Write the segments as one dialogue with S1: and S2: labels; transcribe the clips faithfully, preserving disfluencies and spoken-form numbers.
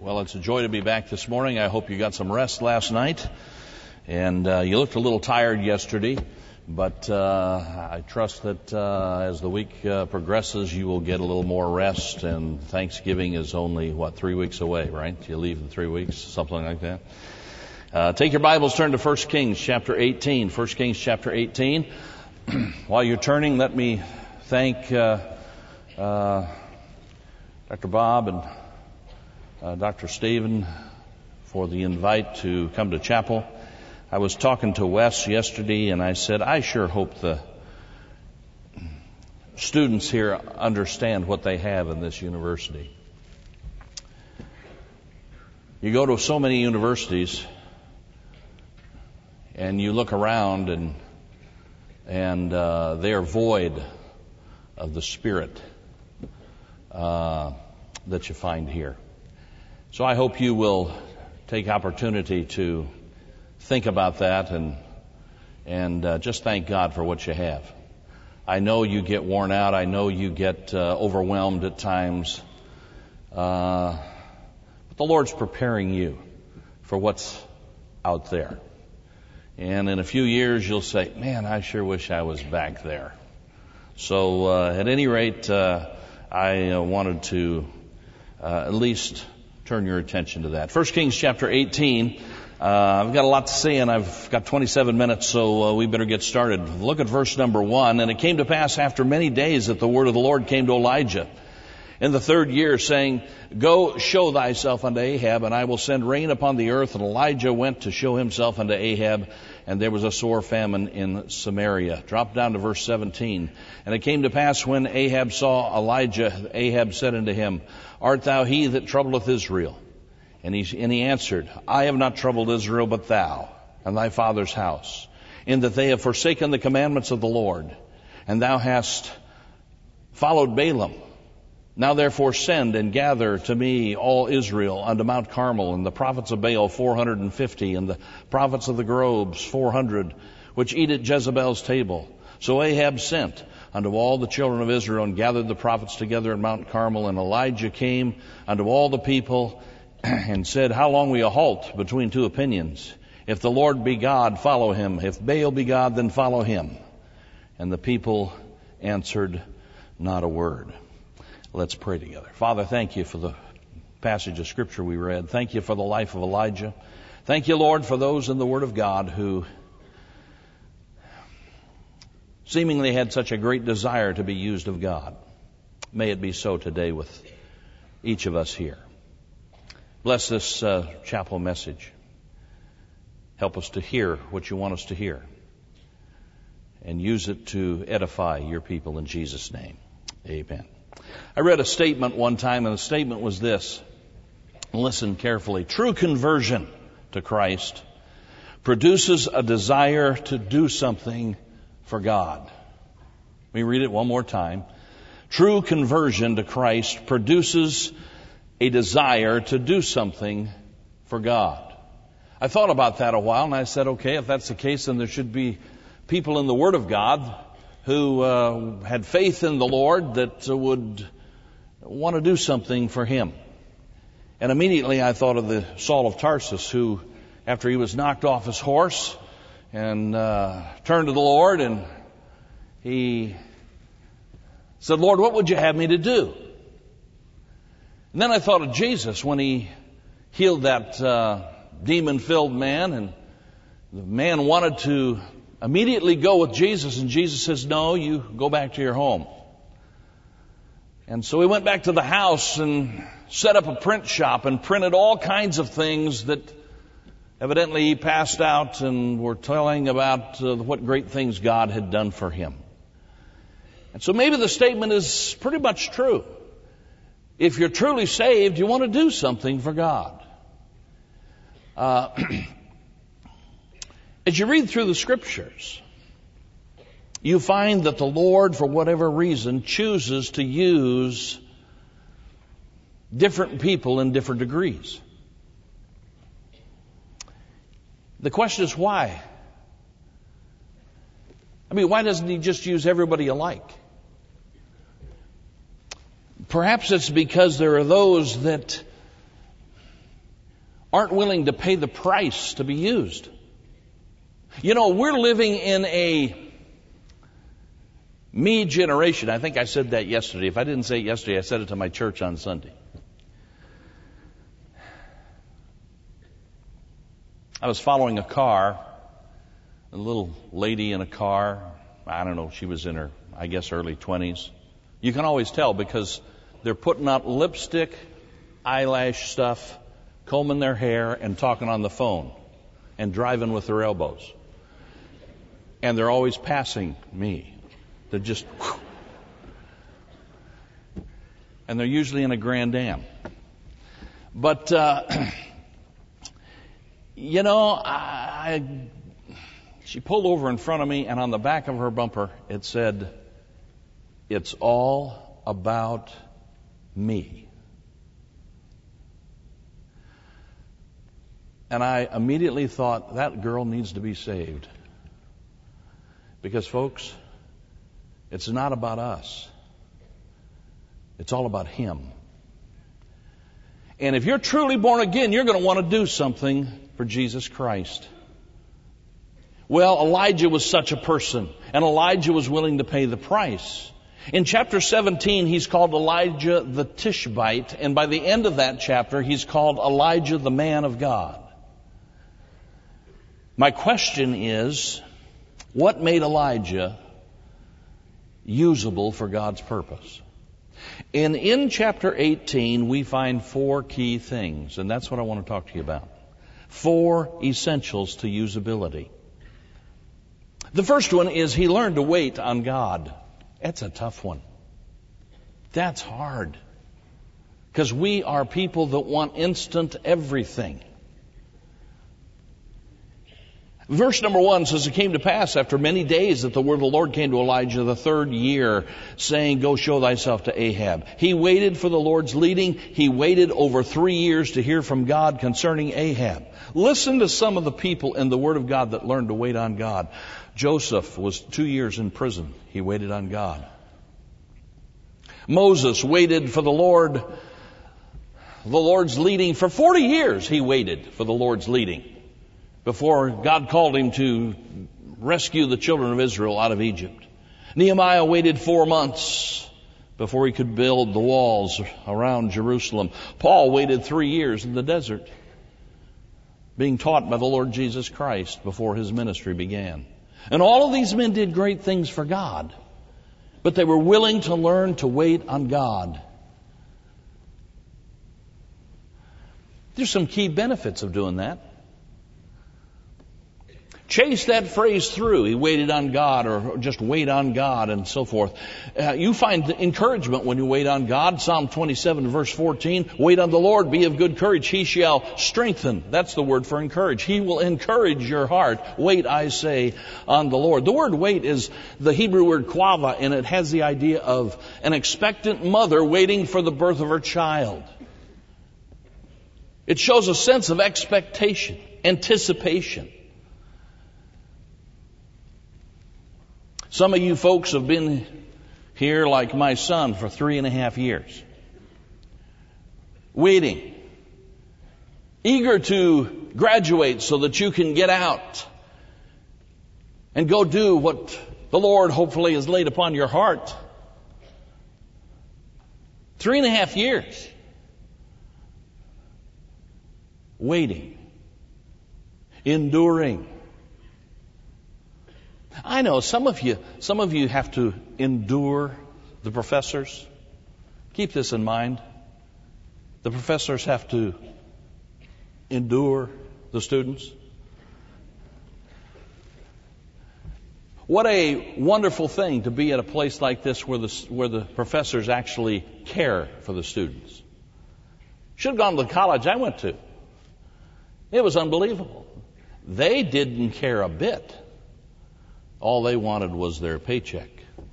S1: Well, it's a joy to be back this morning. I hope you got some rest last night, and uh, you looked a little tired yesterday, but uh, I trust that uh, as the week uh, progresses, you will get a little more rest, and Thanksgiving is only, what, three weeks away, right? You leave in three weeks, something like that. Uh, take your Bibles, turn to First Kings chapter eighteen. First Kings chapter eighteen. While you're turning, let me thank uh, uh, Doctor Bob and Uh, Doctor Stephen for the invite to come to chapel. I was talking to Wes yesterday, and I said, I sure hope the students here understand what they have in this university. You go to so many universities, and you look around, and and uh, they are void of the spirit uh, that you find here. So I hope you will take opportunity to think about that and and uh, just thank God for what you have. I know you get worn out. I know you get uh, overwhelmed at times. Uh, but the Lord's preparing you for what's out there. And in a few years you'll say, man, I sure wish I was back there. So uh, at any rate, uh, I uh, wanted to uh, at least turn your attention to that. First Kings chapter eighteen. Uh, I've got a lot to say, and I've got twenty-seven minutes, so uh, we better get started. Look at verse number one. And it came to pass after many days that the word of the Lord came to Elijah in the third year, saying, Go, show thyself unto Ahab, and I will send rain upon the earth. And Elijah went to show himself unto Ahab, and there was a sore famine in Samaria. Drop down to verse seventeen. And it came to pass when Ahab saw Elijah, Ahab said unto him, Art thou he that troubleth Israel? And he, and he answered, I have not troubled Israel, but thou, and thy father's house, in that they have forsaken the commandments of the Lord, and thou hast followed Balaam. Now therefore send and gather to me all Israel unto Mount Carmel, and the prophets of Baal four hundred and fifty, and the prophets of the groves four hundred, which eat at Jezebel's table. So Ahab sent unto all the children of Israel, and gathered the prophets together at Mount Carmel. And Elijah came unto all the people, and said, How long will you halt between two opinions? If the Lord be God, follow him. If Baal be God, then follow him. And the people answered not a word. Let's pray together. Father, thank you for the passage of Scripture we read. Thank you for the life of Elijah. Thank you, Lord, for those in the Word of God who seemingly had such a great desire to be used of God. May it be so today with each of us here. Bless this uh, chapel message. Help us to hear what you want us to hear, and use it to edify your people in Jesus' name. Amen. I read a statement one time, and the statement was this. Listen carefully. True conversion to Christ produces a desire to do something for God. Let me read it one more time. True conversion to Christ produces a desire to do something for God. I thought about that a while, and I said, okay, if that's the case, then there should be people in the Word of God who uh, had faith in the Lord that uh, would want to do something for Him. And immediately I thought of the Saul of Tarsus, who, after he was knocked off his horse and uh, turned to the Lord, and he said, Lord, what would you have me to do? And then I thought of Jesus when he healed that uh, demon-filled man, and the man wanted to immediately go with Jesus, and Jesus says, no, you go back to your home. And so he went back to the house and set up a print shop and printed all kinds of things that evidently he passed out and were telling about uh, what great things God had done for him. And so maybe the statement is pretty much true. If you're truly saved, you want to do something for God. Uh, as you read through the Scriptures, you find that the Lord, for whatever reason, chooses to use different people in different degrees. The question is why? I mean, why doesn't He just use everybody alike? Perhaps it's because there are those that aren't willing to pay the price to be used. You know, we're living in a me generation. I think I said that yesterday. If I didn't say it yesterday, I said it to my church on Sunday. I was following a car, a little lady in a car. I don't know, she was in her, I guess, early twenties. You can always tell because they're putting out lipstick, eyelash stuff, combing their hair, and talking on the phone, and driving with their elbows. And they're always passing me. They're just, whew. And they're usually in a Grand Am. But, uh, you know, I, she pulled over in front of me, and on the back of her bumper, it said, "It's all about me." And I immediately thought, that girl needs to be saved. Because, folks, it's not about us. It's all about Him. And if you're truly born again, you're going to want to do something for Jesus Christ. Well, Elijah was such a person, and Elijah was willing to pay the price. In chapter seventeen, he's called Elijah the Tishbite, and by the end of that chapter, he's called Elijah the man of God. My question is, what made Elijah usable for God's purpose? And in chapter eighteen, we find four key things, and that's what I want to talk to you about. Four essentials to usability. The first one is he learned to wait on God. That's a tough one. That's hard. Because we are people that want instant everything. Verse number one says, "It came to pass after many days that the word of the Lord came to Elijah the third year, saying, Go show thyself to Ahab." He waited for the Lord's leading. He waited over three years to hear from God concerning Ahab. Listen to some of the people in the Word of God that learned to wait on God. Joseph was two years in prison. He waited on God. Moses waited for the Lord, the Lord's leading. For forty years he waited for the Lord's leading before God called him to rescue the children of Israel out of Egypt. Nehemiah waited four months before he could build the walls around Jerusalem. Paul waited three years in the desert, being taught by the Lord Jesus Christ before his ministry began. And all of these men did great things for God, but they were willing to learn to wait on God. There's some key benefits of doing that. Chase that phrase through. He waited on God, or just wait on God, and so forth. Uh, you find encouragement when you wait on God. Psalm twenty-seven, verse fourteen, "Wait on the Lord, be of good courage. He shall strengthen." That's the word for encourage. He will encourage your heart. Wait, I say, on the Lord. The word wait is the Hebrew word quava, and it has the idea of an expectant mother waiting for the birth of her child. It shows a sense of expectation, anticipation. Some of you folks have been here like my son for three and a half years. Waiting. Eager to graduate so that you can get out and go do what the Lord hopefully has laid upon your heart. Three and a half years. Waiting. Enduring. I know some of you, some of you have to endure the professors. Keep this in mind. The professors have to endure the students. What a wonderful thing to be at a place like this where the, where the professors actually care for the students. Should have gone to the college I went to. It was unbelievable. They didn't care a bit. All they wanted was their paycheck.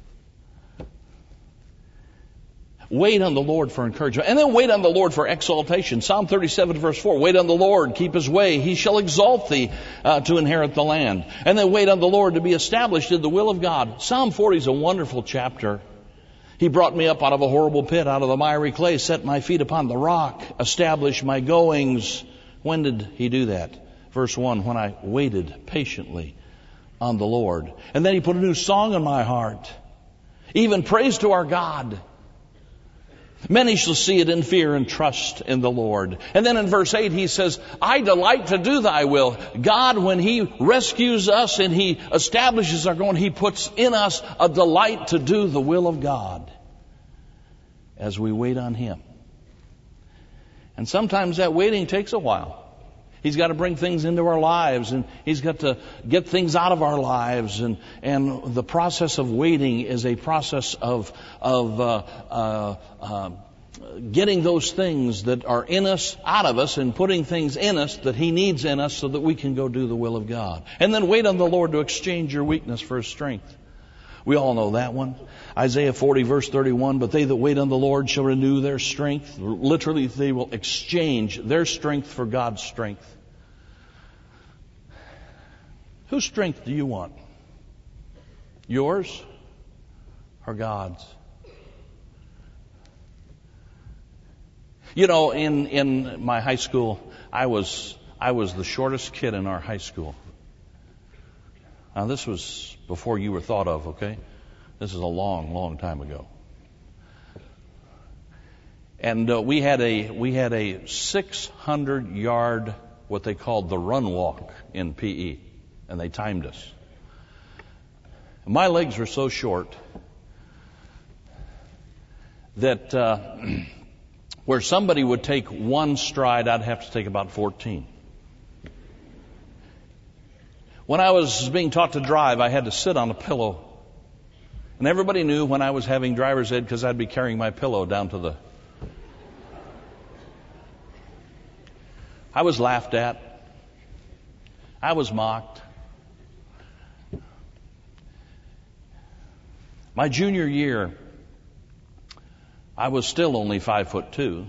S1: Wait on the Lord for encouragement. And then wait on the Lord for exaltation. Psalm thirty-seven, verse four. "Wait on the Lord, keep His way. He shall exalt thee uh, to inherit the land." And then wait on the Lord to be established in the will of God. Psalm forty is a wonderful chapter. "He brought me up out of a horrible pit, out of the miry clay, set my feet upon the rock, established my goings When did he do that? Verse one, when I waited patiently on the Lord. And then he put a new song in my heart, even praise to our God. Many shall see it in fear and trust in the Lord. And then in verse eight he says, I delight to do thy will. God, when he rescues us and he establishes our going, he puts in us a delight to do the will of God as we wait on him. And sometimes that waiting takes a while. He's got to bring things into our lives, and he's got to get things out of our lives. And, and the process of waiting is a process of, of uh, uh, uh, getting those things that are in us out of us and putting things in us that he needs in us so that we can go do the will of God. And then wait on the Lord to exchange your weakness for his strength. We all know that one. Isaiah forty verse thirty-one, but they that wait on the Lord shall renew their strength. Literally, they will exchange their strength for God's strength. Whose strength do you want? Yours or God's? You know, in, in my high school, I was, I was the shortest kid in our high school. Now, this was before you were thought of, okay? This is a long, long time ago. And uh, we had a we had a six hundred yard, what they called the run walk in P E, and they timed us. My legs were so short that uh, where somebody would take one stride, I'd have to take about fourteen. When I was being taught to drive, I had to sit on a pillow. And everybody knew when I was having driver's ed because I'd be carrying my pillow down to the... I was laughed at. I was mocked. My junior year, I was still only five foot two.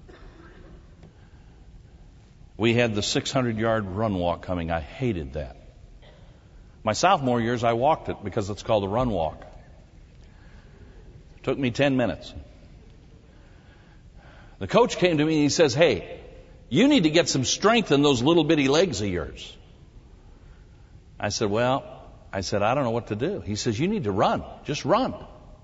S1: We had the six hundred yard run walk coming. I hated that. My sophomore years, I walked it because it's called a run walk. It took me ten minutes. The coach came to me and he says, hey, you need to get some strength in those little bitty legs of yours. I said, well, I said, I don't know what to do. He says, you need to run. Just run.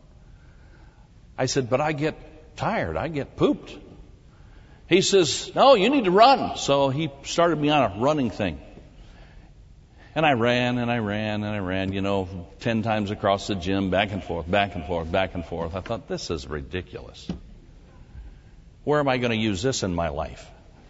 S1: I said, but I get tired. I get pooped. He says, no, you need to run. So he started me on a running thing. And I ran and I ran and I ran, you know, ten times across the gym, back and forth, back and forth, back and forth. I thought, this is ridiculous. Where am I going to use this in my life?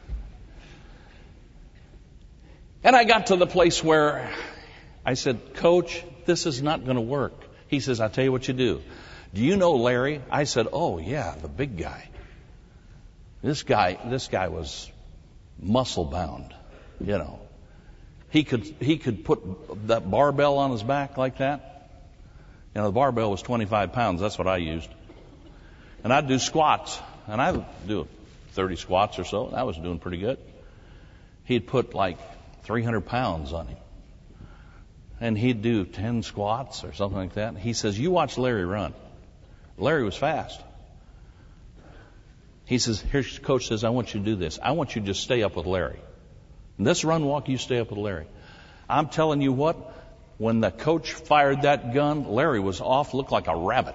S1: And I got to the place where I said, Coach, this is not going to work. He says, I'll tell you what you do. Do you know Larry? I said, oh, yeah, the big guy. This guy, this guy was muscle bound, you know. He could he could put that barbell on his back like that. You know, the barbell was twenty-five pounds. That's what I used. And I'd do squats. And I'd do thirty squats or so. And I was doing pretty good. He'd put like three hundred pounds on him. And he'd do ten squats or something like that. He says, you watch Larry run. Larry was fast. He says, here's Coach says, I want you to do this. I want you to just stay up with Larry. In this run walk, you stay up with Larry. I'm telling you what, when the coach fired that gun, Larry was off, looked like a rabbit.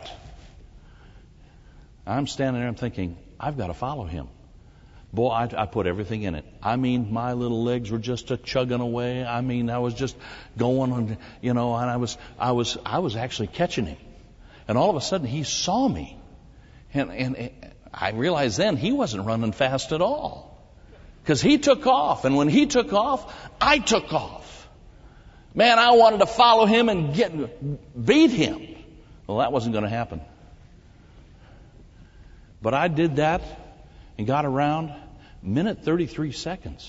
S1: I'm standing there and thinking, I've got to follow him. Boy, I, I put everything in it. I mean, my little legs were just a chugging away. I mean, I was just going on, you know, and I was, I was, I was actually catching him. And all of a sudden, he saw me. And, and I realized then he wasn't running fast at all. Because he took off. And when he took off, I took off. Man, I wanted to follow him and get beat him. Well, that wasn't going to happen. But I did that and got around minute thirty-three seconds.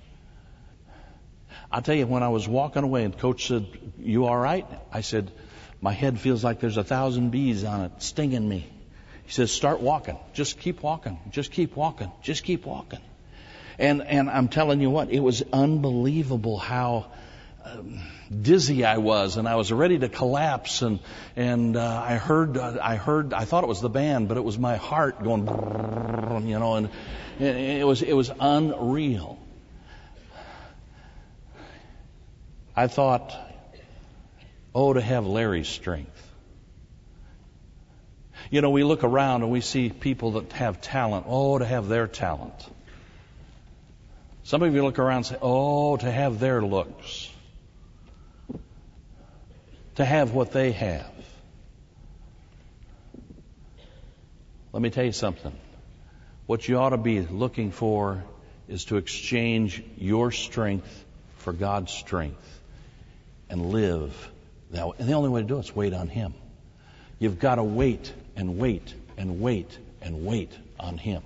S1: I'll tell you, when I was walking away and Coach said, you all right? I said, my head feels like there's a thousand bees on it stinging me. He says, start walking. Just keep walking. Just keep walking. Just keep walking. And and I'm telling you what, it was unbelievable how um, dizzy I was, and I was ready to collapse. And and uh, I heard uh, I heard I thought it was the band, but it was my heart going, you know, and it was it was unreal. I thought, oh, to have Larry's strength. You know, we look around and we see people that have talent. Oh, to have their talent. Some of you look around and say, oh, to have their looks. To have what they have. Let me tell you something. What you ought to be looking for is to exchange your strength for God's strength and live that way. And the only way to do it is wait on Him. You've got to wait and wait and wait and wait on Him.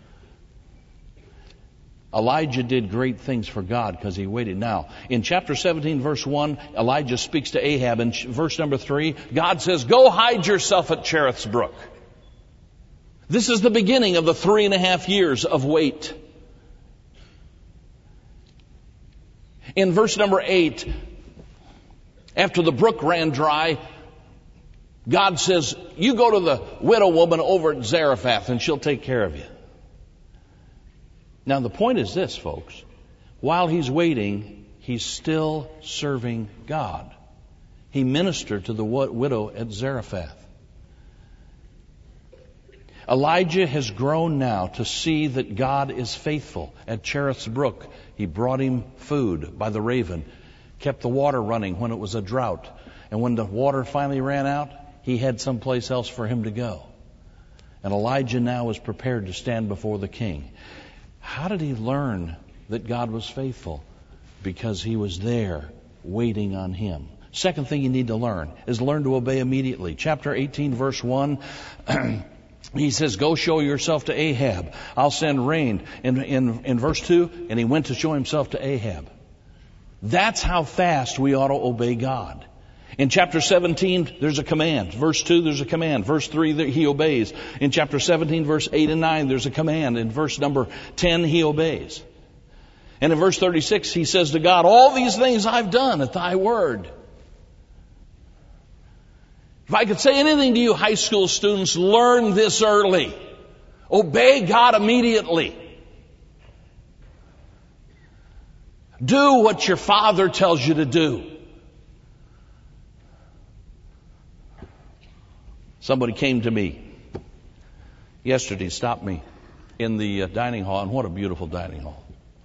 S1: Elijah did great things for God because he waited. Now, in chapter seventeen, verse one, Elijah speaks to Ahab. In verse number three, God says, go hide yourself at Cherith's brook. This is the beginning of the three and a half years of wait. In verse number eight, after the brook ran dry, God says, you go to the widow woman over at Zarephath and she'll take care of you. Now the point is this, folks. While he's waiting, he's still serving God. He ministered to the widow at Zarephath. Elijah has grown now to see that God is faithful. At Cherith's brook, he brought him food by the raven, kept the water running when it was a drought. And when the water finally ran out, he had someplace else for him to go. And Elijah now is prepared to stand before the king. How did he learn that God was faithful? Because he was there waiting on him. Second thing you need to learn is learn to obey immediately. Chapter eighteen, verse one, he says, go show yourself to Ahab. I'll send rain. In, in, in verse two, and he went to show himself to Ahab. That's how fast we ought to obey God. In chapter seventeen, there's a command. Verse two, there's a command. Verse three, he obeys. In chapter seventeen, verse eight and nine, there's a command. In verse number ten, he obeys. And in verse thirty-six, he says to God, all these things I've done at thy word. If I could say anything to you high school students, learn this early. Obey God immediately. Do what your Father tells you to do. Somebody came to me yesterday, stopped me in the uh, dining hall, and what a beautiful dining hall.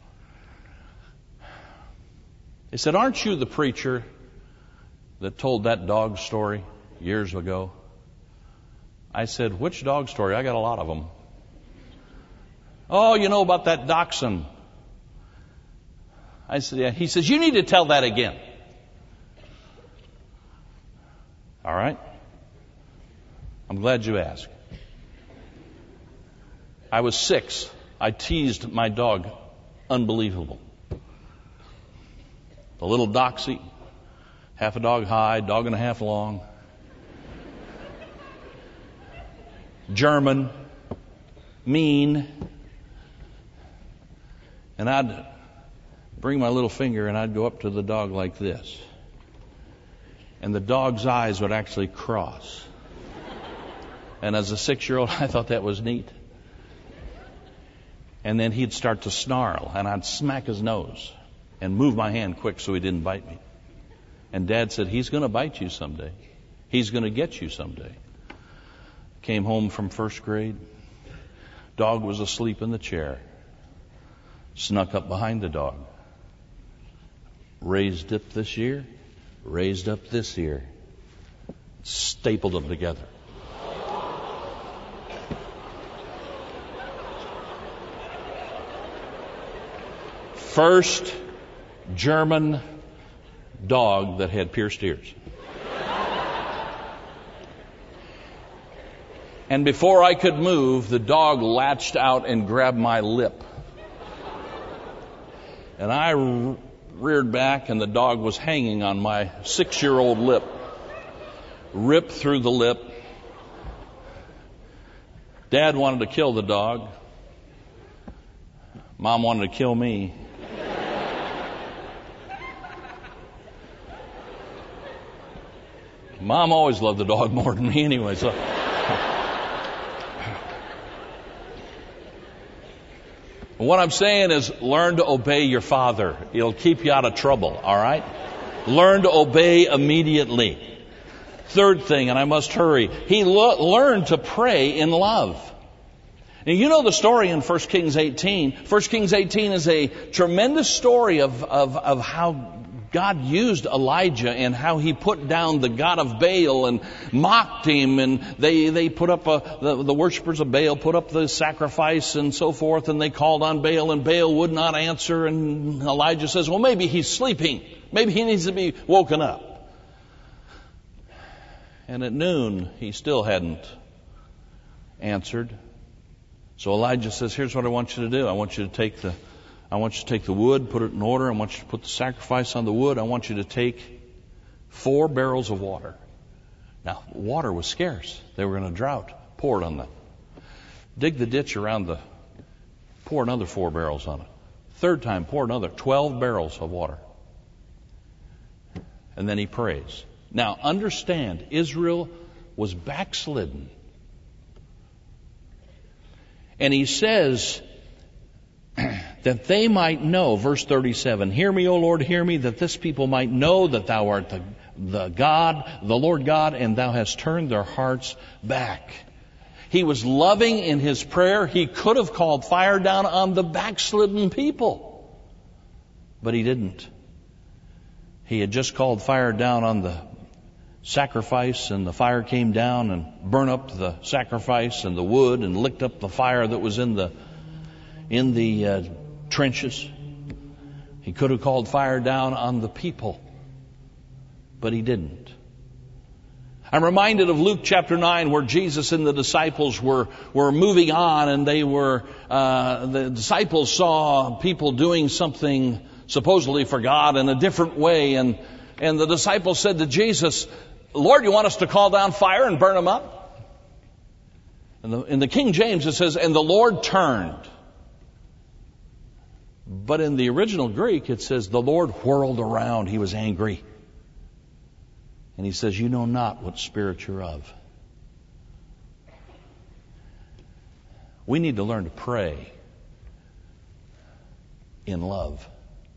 S1: They said, aren't you the preacher that told that dog story years ago? I said, which dog story? I got a lot of them. Oh, you know about that dachshund. I said, yeah. He says, you need to tell that again. All right. I'm glad you asked. I was six. I teased my dog. Unbelievable. The little doxy, half a dog high, dog and a half long. German, mean. And I'd bring my little finger and I'd go up to the dog like this. And the dog's eyes would actually cross. And as a six-year-old, I thought that was neat. And then he'd start to snarl, and I'd smack his nose and move my hand quick so he didn't bite me. And Dad said, he's going to bite you someday. He's going to get you someday. Came home from first grade. Dog was asleep in the chair. Snuck up behind the dog. Raised up this ear, raised up this ear. Stapled them together. First German dog that had pierced ears. And before I could move, the dog latched out and grabbed my lip. And I re- reared back, and the dog was hanging on my six-year-old lip. Ripped through the lip. Dad wanted to kill the dog. Mom wanted to kill me. Mom always loved the dog more than me anyway. So. What I'm saying is learn to obey your father. It'll keep you out of trouble, all right? learn to obey immediately. Third thing, and I must hurry, he lo- learned to pray in love. Now, you know the story in First Kings eighteen. First Kings eighteen is a tremendous story of, of, of how God used Elijah and how he put down the god of Baal and mocked him, and they, they put up a, the, the worshipers of Baal put up the sacrifice and so forth, and they called on Baal and Baal would not answer, and Elijah says, well, maybe he's sleeping. Maybe he needs to be woken up. And at noon, he still hadn't answered. So Elijah says, here's what I want you to do. I want you to take the I want you to take the wood, put it in order. I want you to put the sacrifice on the wood. I want you to take four barrels of water. Now, water was scarce. They were in a drought. Pour it on them. Dig the ditch around the... Pour another four barrels on it. Third time, pour another twelve barrels of water. And then he prays. Now, understand, Israel was backslidden. And he says... that they might know, verse thirty-seven, hear me, O Lord, hear me, that this people might know that thou art the, the God, the Lord God, and thou hast turned their hearts back. He was loving in his prayer. He could have called fire down on the backslidden people, but he didn't. He had just called fire down on the sacrifice, and the fire came down and burned up the sacrifice and the wood and licked up the fire that was in the in the uh, trenches. He could have called fire down on the people, but he didn't. I'm reminded of Luke chapter nine, where Jesus and the disciples were were moving on, and they were uh, the disciples saw people doing something supposedly for God in a different way, and and the disciples said to Jesus, Lord, you want us to call down fire and burn them up? And the, in the King James it says, and the Lord turned. But in the original Greek, it says the Lord whirled around. He was angry. And he says, you know not what spirit you're of. We need to learn to pray in love.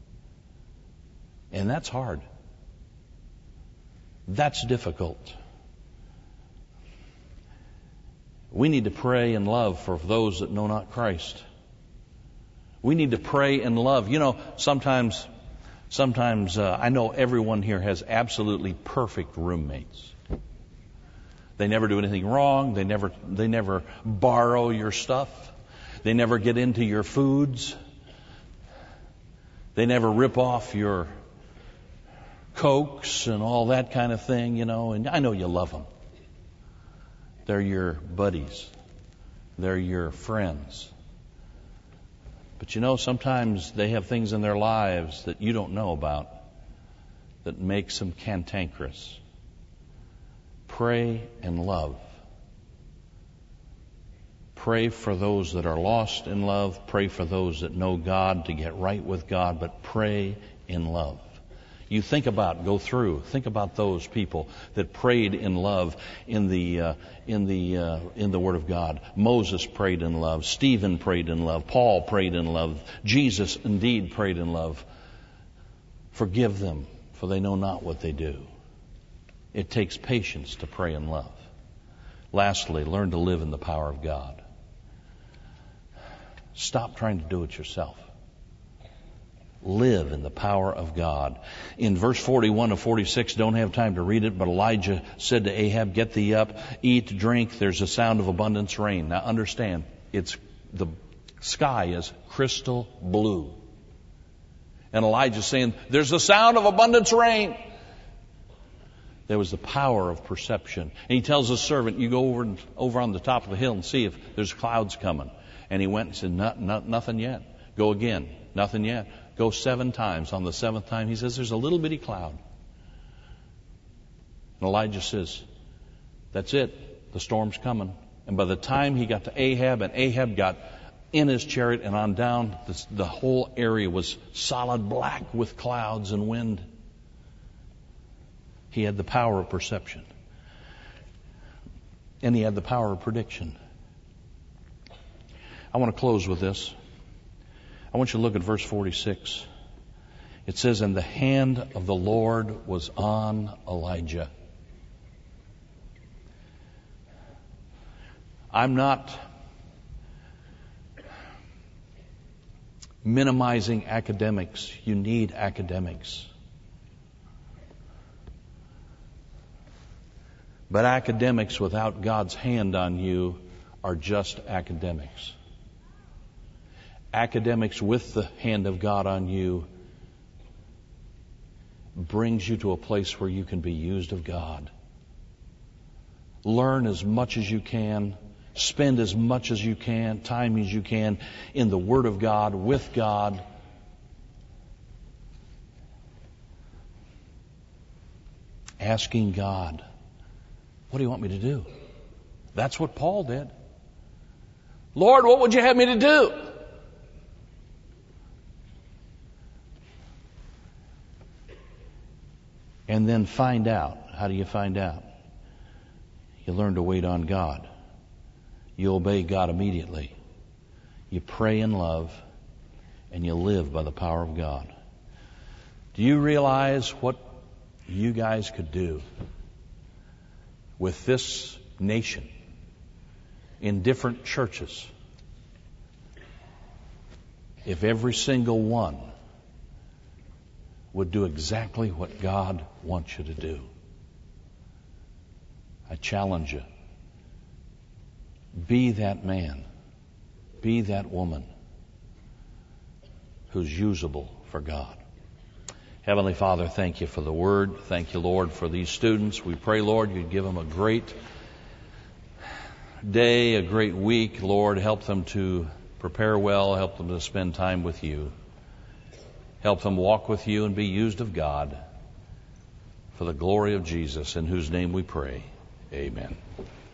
S1: And that's hard. That's difficult. We need to pray in love for those that know not Christ. We need to pray in love. You know, sometimes, sometimes uh, I know everyone here has absolutely perfect roommates. They never do anything wrong. They never, they never borrow your stuff. They never get into your foods. They never rip off your Cokes and all that kind of thing, you know. And I know you love them. They're your buddies. They're your friends. But you know, sometimes they have things in their lives that you don't know about that makes them cantankerous. Pray and love. Pray for those that are lost in love. Pray for those that know God to get right with God, but pray in love. You think about, go through, think about those people that prayed in love in the uh, in the uh, in the Word of God. Moses prayed in love. Stephen prayed in love. Paul prayed in love. Jesus indeed prayed in love. Forgive them, for they know not what they do. It takes patience to pray in love. Lastly, learn to live in the power of God. Stop trying to do it yourself. Live in the power of God. In verse forty-one to forty-six, don't have time to read it, but Elijah said to Ahab, get thee up, eat, drink, there's a sound of abundance rain. Now understand, it's the sky is crystal blue. And Elijah's saying, there's a sound of abundance rain. There was the power of perception. And he tells his servant, you go over, over on the top of the hill and see if there's clouds coming. And he went and said, not, not, nothing yet. Go again. Nothing yet. Go seven times. On the seventh time, he says, there's a little bitty cloud. And Elijah says, that's it. The storm's coming. And by the time he got to Ahab, and Ahab got in his chariot and on down, the, the whole area was solid black with clouds and wind. He had the power of perception. And he had the power of prediction. I want to close with this. I want you to look at verse forty-six. It says, and the hand of the Lord was on Elijah. I'm not minimizing academics. You need academics. But academics without God's hand on you are just academics. Academics with the hand of God on you brings you to a place where you can be used of God. Learn as much as you can. Spend as much as you can, time as you can in the Word of God, with God. Asking God, what do you want me to do? That's what Paul did. Lord, what would you have me to do? And then find out. How do you find out? You learn to wait on God. You obey God immediately. You pray in love, and you live by the power of God. Do you realize what you guys could do with this nation in different churches if every single one would do exactly what God wants you to do? I challenge you. Be that man. Be that woman who's usable for God. Heavenly Father, thank you for the Word. Thank you, Lord, for these students. We pray, Lord, you'd give them a great day, a great week. Lord, help them to prepare well. Help them to spend time with you. Help them walk with you and be used of God for the glory of Jesus, in whose name we pray. Amen.